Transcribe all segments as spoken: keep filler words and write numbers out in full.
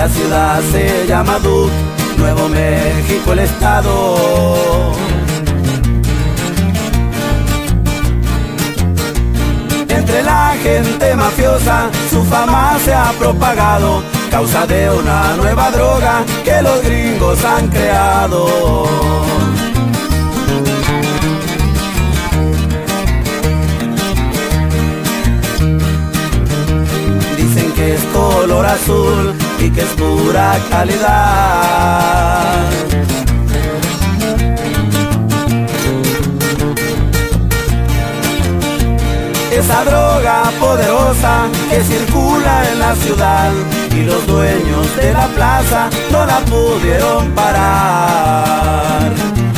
La ciudad se llama Duc, Nuevo México el estado. Entre la gente mafiosa su fama se ha propagado, causa de una nueva droga que los gringos han creado. Dicen que es color azul y que es pura calidad. Esa droga poderosa que circula en la ciudad y los dueños de la plaza no la pudieron parar.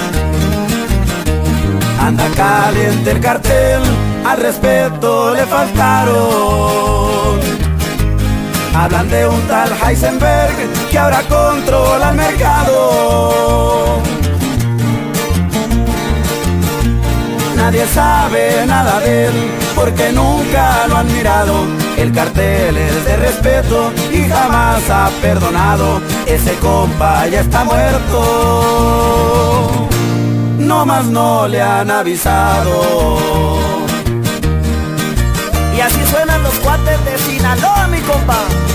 Anda caliente el cartel, al respeto le faltaron. Hablan de un tal Heisenberg que ahora controla el mercado. Nadie sabe nada de él porque nunca lo han mirado. El cartel es de respeto y jamás ha perdonado. Ese compa ya está muerto, no más no le han avisado. Y así suenan los cuates de Sinaloa, mi compa.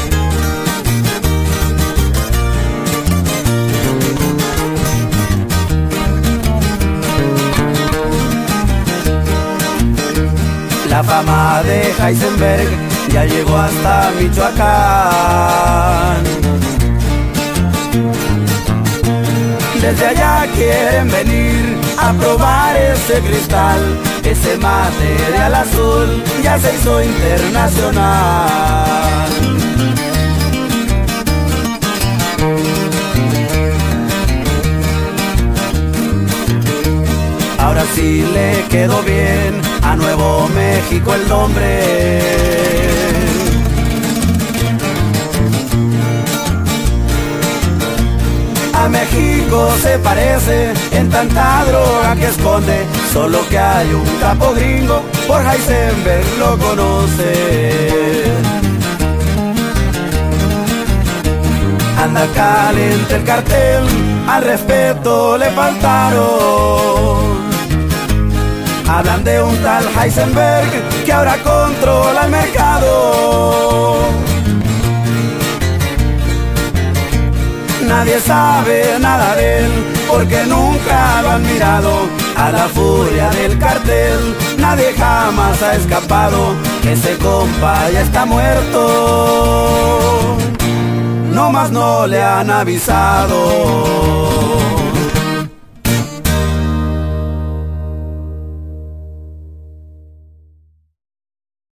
La fama de Heisenberg ya llegó hasta Michoacán. Desde allá quieren venir a probar ese cristal. Ese material azul ya se hizo internacional. Ahora sí le quedó bien a Nuevo México el nombre. A México se parece en tanta droga que esconde, solo que hay un capo gringo, por Heisenberg lo conoce. Anda caliente el cartel, al respeto le faltaron. Hablan de un tal Heisenberg que ahora controla el mercado. Nadie sabe nada de él porque nunca lo han mirado. A la furia del cartel nadie jamás ha escapado. Ese compa ya está muerto, no más no le han avisado.